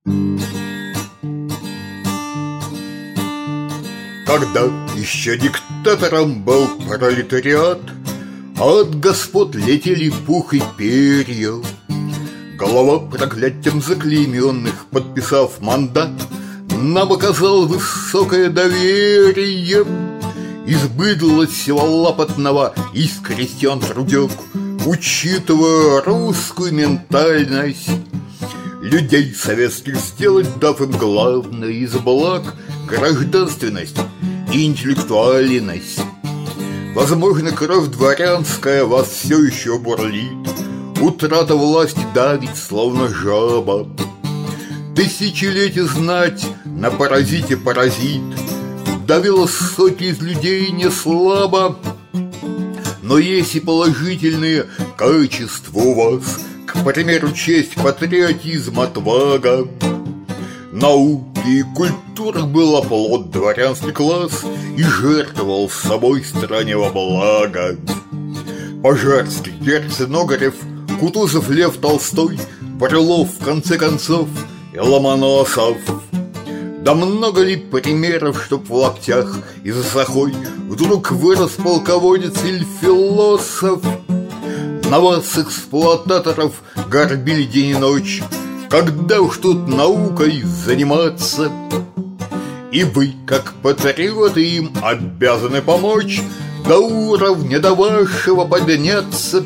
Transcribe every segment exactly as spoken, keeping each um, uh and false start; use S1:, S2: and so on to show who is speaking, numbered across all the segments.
S1: Когда еще диктатором был пролетариат, а от господ летели пух и перья, голова проклятием заклейменных, подписав мандат, нам оказал высокое доверие. Из быдла сиволапотного, из крестьян трудяг, учитывая русскую ментальность, людей советских сделать, дав им главное из благ гражданственность и интеллектуальность. Возможно, кровь дворянская вас все еще бурлит, утрата власти давит, словно жаба. Тысячелетия знать на паразите паразит давила сотни из людей не слабо. Но есть и положительные качества у вас, к примеру, честь, патриотизм, отвага. Науки и культура был оплот дворянский класс и жертвовал собой стране во благо. Пожарский, Герцен, Огарев, Кутузов, Лев Толстой, Брюлов, в конце концов, и Ломоносов. Да много ли примеров, чтоб в локтях и за сахой вдруг вырос полководец или философ? На вас, эксплуататоров, горбили день и ночь, когда уж тут наукой заниматься? И вы, как патриоты, им обязаны помочь до уровня до вашего подняться.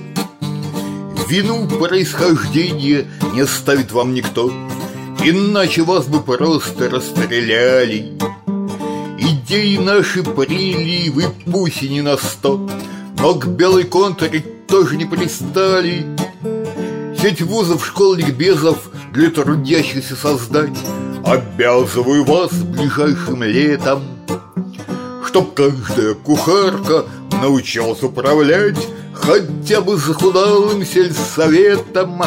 S1: Вину происхождения не ставит вам никто, иначе вас бы просто расстреляли. Идеи наши прили, вы пусть и не на сто, но к белой контуре тоже не пристали. Сеть вузов, школ, ликбезов для трудящихся создать обязываю вас ближайшим летом, чтоб каждая кухарка научилась управлять хотя бы захудалым сельсоветом.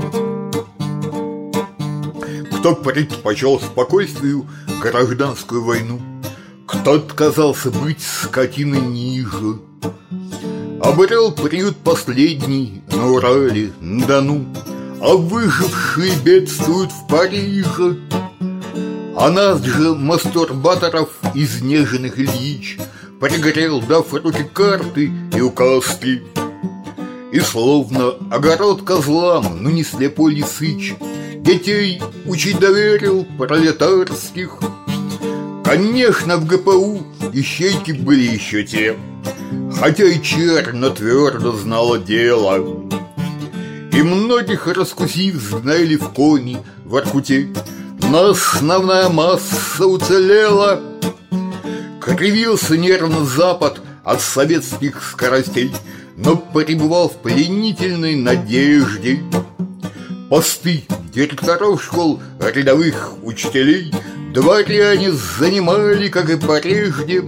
S1: Кто предпочел спокойствию гражданскую войну, кто отказался быть скотиной ниже, обрел приют последний на Урале, на Дону, а выжившие бедствуют в Париже. А нас же, мастурбаторов, изнеженных Ильич, пригрел, дав руки карты и указки. И словно огород козлам, но не слепой лисыч, детей учить доверил пролетарских. Конечно, в ГПУ ищейки были еще те, хотя и чернь, но твердо знала дело. И многих раскусив, знали в Коми, в Воркуте, но основная масса уцелела. Кривился нервно Запад от советских скоростей, но пребывал в пленительной надежде. Посты директоров школ, рядовых учителей дворяне занимали, как и прежде.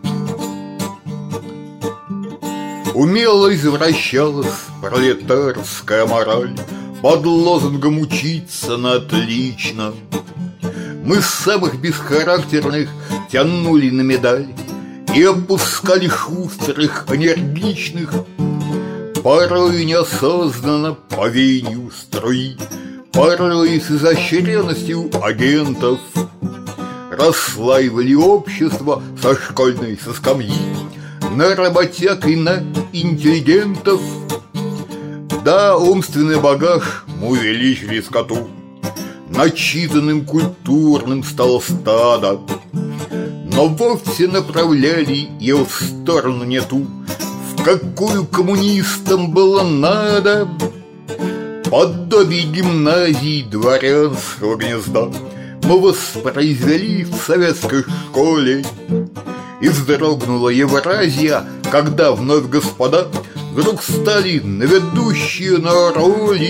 S1: Умело извращалась пролетарская мораль под лозунгом «учиться на отлично». Мы самых бесхарактерных тянули на медаль и опускали шустрых, энергичных, порой неосознанно по веянию струи, порой с изощренностью агентов. Расслаивали общество со школьной со скамьи на работяг и на интеллигентов. Да, умственный багаж мы увеличили скоту, начитанным культурным стало стадо, но вовсе направляли его в сторону не ту, в какую коммунистам было надо. Подобие гимназии дворянского гнезда мы воспроизвели в советской школе. И вздрогнула Евразия, когда вновь господа вдруг стали на ведущие на роли.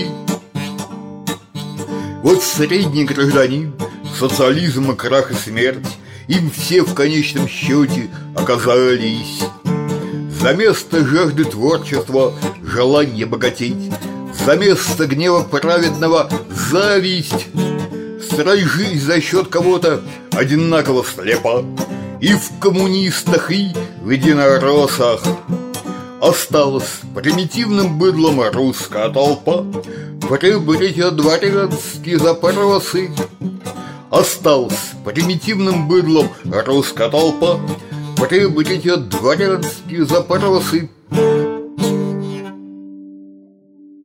S1: Вот средний гражданин, социализм и крах и смерть, им все в конечном счете оказались. За место жажды творчества желание богатеть, за место гнева праведного зависть. Строй жизнь за счет кого-то одинаково слепа, и в коммунистах, и в единороссах. Осталась примитивным быдлом русская толпа, приобретя дворянские запросы. осталась примитивным быдлом русская толпа, приобретет дворянские запросы